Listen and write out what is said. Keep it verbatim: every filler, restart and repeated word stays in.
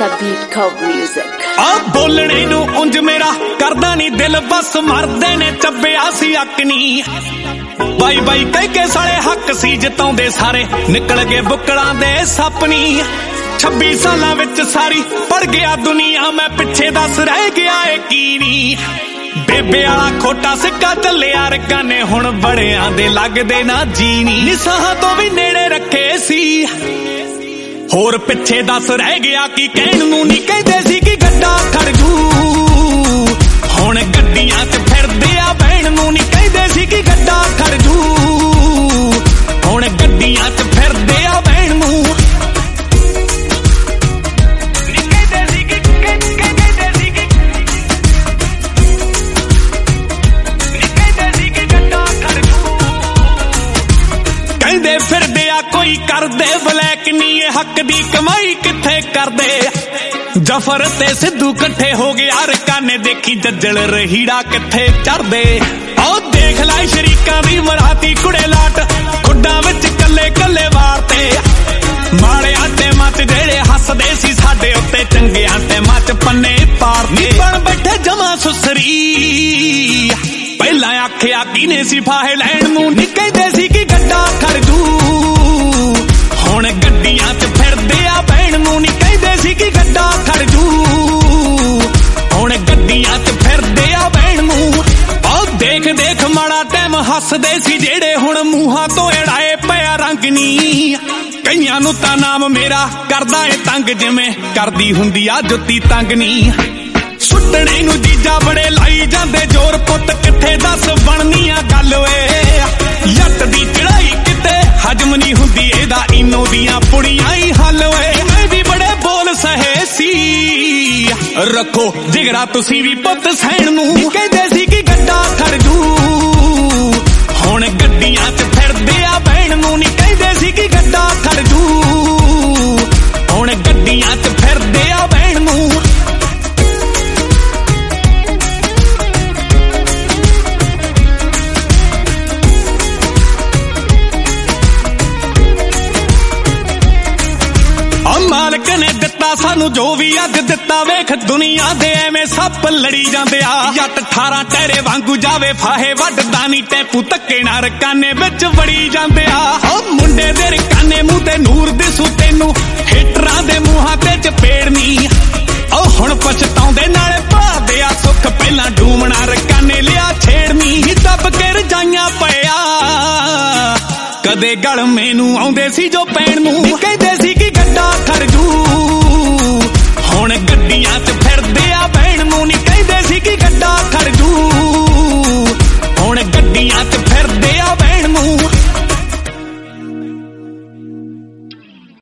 the beat called music। आ बोलने नू उंज मेरा करदा नी दिल बस मरदे ने चब्बिया सी अक नी बाई बाई कह के साले हक सी जिताउंदे सारे निकल गए बुकड़ां दे सपनी छब्बी सालां विच सारी पड़ गया दुनिया मैं पिछे दस रह गया ए की नी बेबे आला खोटा सिक्का चलिया रगा ने हुण बड़ियां दे लगदे ना जीनी निसाहां तो भी नेड़े रखे सी होर पिछे दस रह गया कि कहण नू नी कहंदे सी कि गड्डा खड़गू हुण गड्डियां च फिरदे आ बहण नू नी कहंदे सी कि गड्डा खड़गू हुण गड्डियां च फिरदे आ बहण नू कहंदे फिरदे आ कोई करदे ब्लैक नी हक दी कमाई किथे करदे जफर ते सिद्धू कट्ठे हो गए यार काने देखी जज्जल रहीड़ा किथे चढ़दे ओ देख लै शरीकां दी मराती कुड़े लाट खुड्डां विच कल्ले कल्ले वारते माड़ियां ते मच जेड़े हसदे सी साडे उत्ते चंगियां ते मच पन्ने पारदे बण बैठे जमा सुसरी पहला आखिया किने सी फाहे लैण नू नी कहंदे सी कि गड्डा खड़गू हुण गड्डियां च फिरदे आ बहण नू नी कहंदे सी कि गड्डा खड़गू हुण गड्डियां च फिरदे आ बहण नू ओ देख देख माड़ा टाइम हसदे सी जेड़े हुण मूहां तो एड़ाए पिया रंग नी कईयां नू तां नाम मेरा करदा ए तंग जिवें करदी हुंदी आ जुत्ती तंग नी सुटने नू जीजा बड़े लाई जांदे जोर पुत किथे दस बननी आ गल वे जट दी चढ़ाई किते हजम नी हुंदी एदा इनो दियां पुड़ियां ही हल वे मैं भी बड़े बोल सहे सी रखो जिगरा तुसी भी पुत सहण नू कहंदे सी कि गड्डा खड़गू हुण गड्डियां च फिरदे आ बहण नू नी कहंदे सी कि गड्डा खड़गू हुण गड्डियां च फिरदे आ बहण नू मालक ने दिता सानू जो भी अज दिता वेख दुनिया दे एवें सप लड़ी जांदे आ जट अठारह टहरे वांगू जावे फाहे वड्डदा नी टैपू धक्के नाल रकाने विच वड़ी जांदे आ ओ मुंडे दे रकाने मूंह ते नूर दिसू तैनू हिटरां दे मूहां ते चपेड़नी ओ हुण पछताउंदे नाले भादे आ सुख पहलां डूमणा रकाने लिया छेड़नी दब के रजाइयां पिया कदे गल मैनू आउंदे सी जो पैण नू कहंदे सी कि गड्डा खड़गू हुण गड्डी